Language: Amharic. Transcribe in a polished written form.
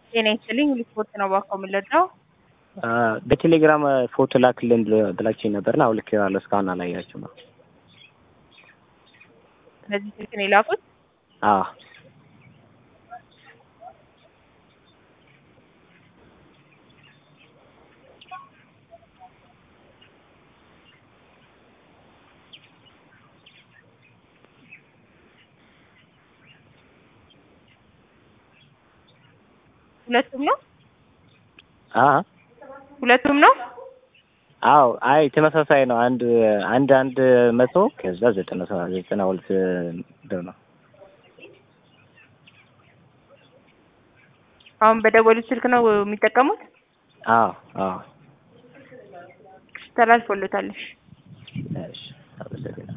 ጤና ይስጥልኝ ሪፖርት ነው ባኮምለዳው በቴሌግራም ፎቶ ላክልን ብላችሁኝ ነበርና አውልኬዋለሁ እስካሁን አላያችሁም ነው። ስለዚህ ስልክ ነው የላኩት? አዎ ሁለቱም ነው? ሁለቱም ነው? አዎ አይ ተመሳሳይ ነው። አንድ መቶ ከዛ 92 ብር ነው። አሁን በደወሉት ስልክ ነው የሚጠቀሙት? አዎ ተላልፎለታል። እሺ አመሰግናለሁ።